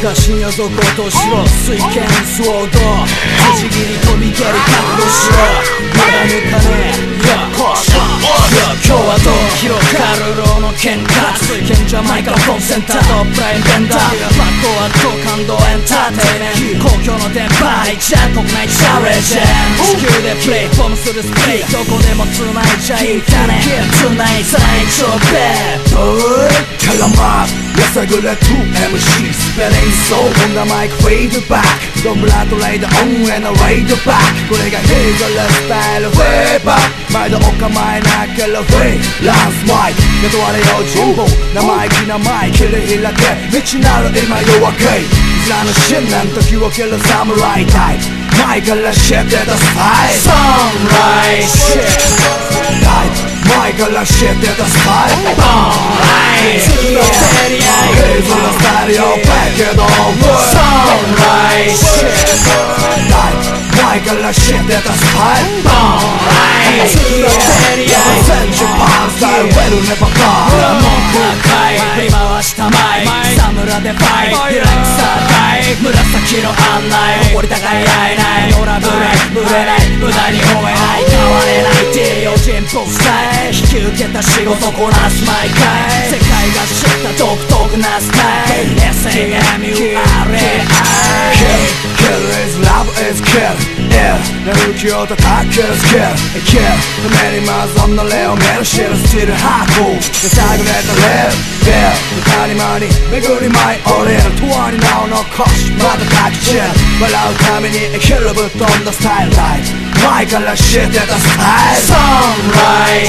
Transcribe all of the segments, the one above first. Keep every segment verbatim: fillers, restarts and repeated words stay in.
昔よぞことしろ水拳ソード辻切り飛び蹴り覚悟しろまだ抜かねえ今日はドンキロカルローの喧嘩賢者マイクロフォンセンターとプライムベンダーバットアット感動エンターテイメント公共の電波一ちゃ国内チャレンジ地球でプレイフォームするスプレーどこでも繋いじゃいかね繋い最長ベッドキャラマーやさぐれ ツーエムシー スペリンソーホンダマイクフェードバックドンブラッドレイドオンへのレイドバックこれがヘイザーレスタイルフェーバー毎度お構いなければフェイランスマイク雇われよ人望生意気なマイク切り開け未知なる今夜明けいずらの信念時を切る侍タイプ前から知ってたスタイル侍シップタイプ前から知ってたスタイルボンライン次のセリアイヘイズのスタイルよバケド侍シップタイプ前から知ってたスタイルボンライン次のセリアイセンチパンスタイルウェルネバカー裏も高い振り回したマイク草むらでファイトディレクタータイプ紫の案内誇り高い愛ないノラブレブレない無駄に吠えない変われないって用心ぽスタイル引き受けた仕事こなす毎回世界が知った独特なスタイル エスエムユーアールエーアイKill is love is kill Yeah 眠気を叩けるスキル Kill ためにマゾンの霊を見る知るスチールハートで探れたレール Yeah 谷間に巡り舞い降りる永遠に名を残しまた抱きしめ笑うために生きるぶっ飛んだスタイルタイプ前から知ってたスタイル Sunrise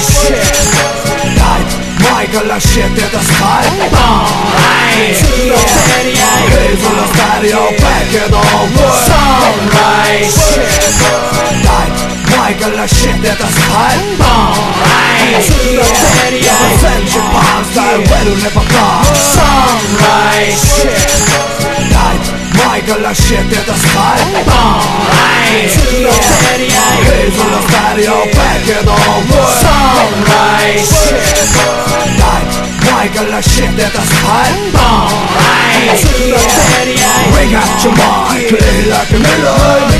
Shit タイプ前から知ってたスタイル Sunrise 次のセリアイヘイズのスタイルよバケドSunrise Shit タイプ前から知ってたスタイル Sunrise 次のセリアイセンチパンスタイルウェルネバカー Sunrise Shit タイプ前から知ってたスタイルボンライン次のセリアイヘイズのスタイルよバケドサンライズタイプ前から知ってたスタイルボンライン次のセリアイ We got your mind 切り開け未来